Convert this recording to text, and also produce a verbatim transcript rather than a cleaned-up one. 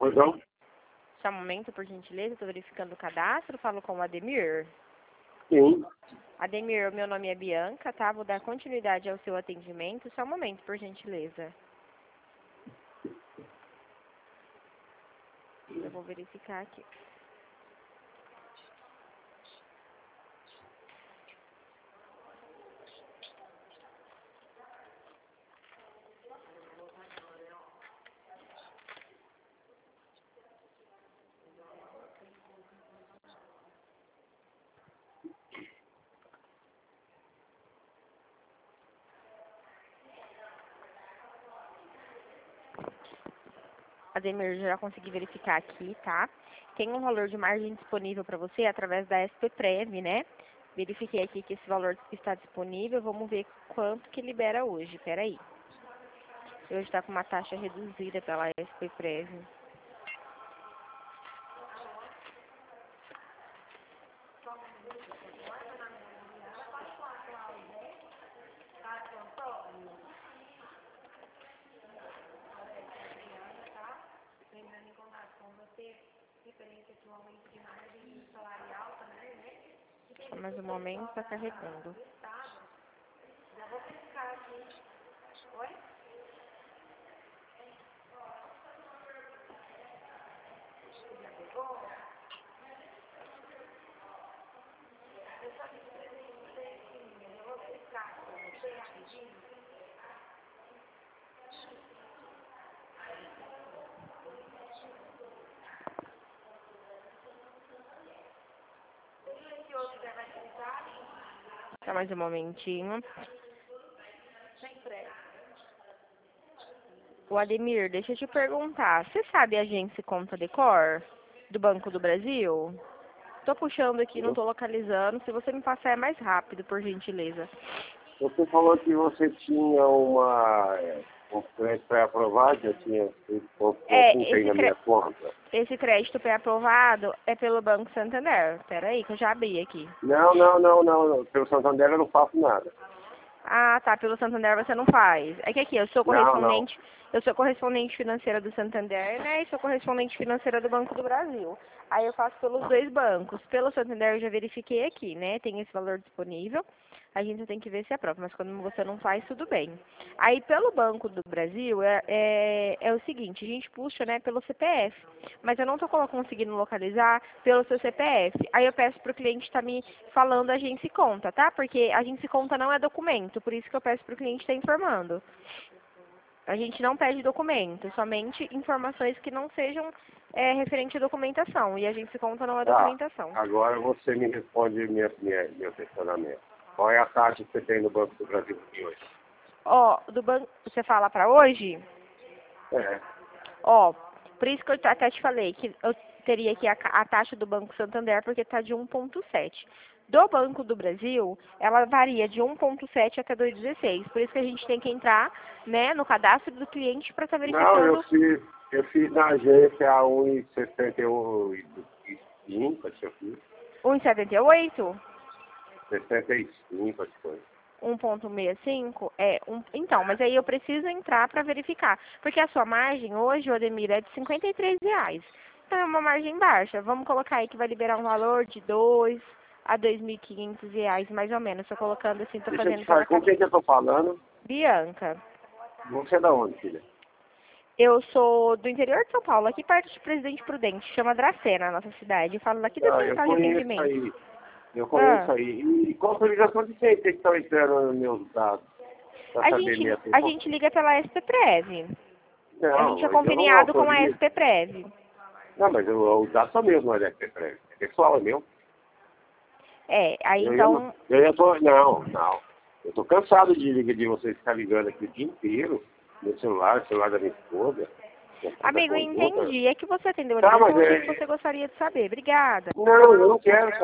Pois não? Só um momento, por gentileza, estou verificando o cadastro, falo com o Ademir. Sim. Ademir, meu nome é Bianca, tá? Vou dar continuidade ao seu atendimento. Só um momento, por gentileza. Eu vou verificar aqui. Ademir, já consegui verificar aqui, tá? Tem um valor de margem disponível para você através da S P Prev, né? Verifiquei aqui que esse valor está disponível. Vamos ver quanto que libera hoje. Peraí. Hoje está com uma taxa reduzida pela S P Prev. Só mais um momento, está carregando. Só mais um momentinho. O Ademir, deixa eu te perguntar. Você sabe a agência Conta Decor do Banco do Brasil? Tô puxando aqui, não tô localizando. Se você me passar é mais rápido, por gentileza. Você falou que você tinha uma, um crédito pré-aprovado, já tinha feito É, tem esse, na cre... minha conta. esse crédito pré-aprovado é pelo Banco Santander. Pera aí, que eu já abri aqui. Não, não, não, não, não. Pelo Santander eu não faço nada. Ah, tá. Pelo Santander você não faz. É que aqui, eu sou Não, não. correspondente, eu sou correspondente financeira do Santander, né? E sou correspondente financeira do Banco do Brasil. Aí eu faço pelos dois bancos. Pelo Santander eu já verifiquei aqui, né? Tem esse valor disponível. A gente tem que ver se é próprio, mas quando você não faz, tudo bem. Aí pelo Banco do Brasil é, é, é o seguinte, a gente puxa, né, pelo C P F. Mas eu não tô conseguindo localizar pelo seu C P F. Aí eu peço pro cliente estar me falando a agência e conta, tá? Porque a agência e conta não é documento, por isso que eu peço pro cliente estar informando. A gente não pede documento, somente informações que não sejam é, referente à documentação. E a agência e conta não é Tá. documentação. Agora você me responde minha, minha, meu questionamento. Qual é a taxa que você tem no Banco do Brasil de hoje? Ó, do banco, você fala pra hoje? É. Ó, por isso que eu até te falei que eu teria aqui a, a taxa do Banco Santander, porque está de um ponto sete. Do Banco do Brasil, ela varia de um ponto sete até dois vírgula dezesseis. Por isso que a gente tem que entrar, né, no cadastro do cliente para estar Não, verificando. eu fiz, eu fiz na agência a um vírgula sessenta e cinco, acho que eu fiz. um vírgula setenta e oito? sessenta e cinco, acho que foi. um ponto sessenta e cinco? É, um, então, mas aí eu preciso entrar para verificar. Porque a sua margem hoje, Odemir, é de cinquenta e três reais. Então é uma margem baixa. Vamos colocar aí que vai liberar um valor de dois a dois mil e quinhentos reais, mais ou menos. Estou colocando assim, estou Deixa eu fazendo te falar, pela com quem que eu tô falando? Bianca. Você é da onde, filha? Eu sou do interior de São Paulo, aqui perto de Presidente Prudente. Chama Dracena, a nossa cidade. Eu falo daqui da Ah, eu central de conheço atendimento. aí. Eu conheço Ah, aí. E qual a ligação de quem que estão entrando nos meus dados? Pra a saber gente, minha a atenção. gente liga pela S P Prev. A Não, gente é mas eu não conveniado com a autorizo. S P Prev. Não, mas eu, os dados são meus, não é da Pessoal, é pessoal, é meu. É, aí Eu, eu, não, então... eu já tô, não, não. Eu tô cansado de, ligar- de vocês ficar ligando aqui o dia inteiro. Meu celular, o celular da minha esposa. Amigo, eu Conjunta. entendi. É que você atendeu a Tá, ligação, mas eu achei que é... você gostaria de saber. Obrigada. Não, eu não quero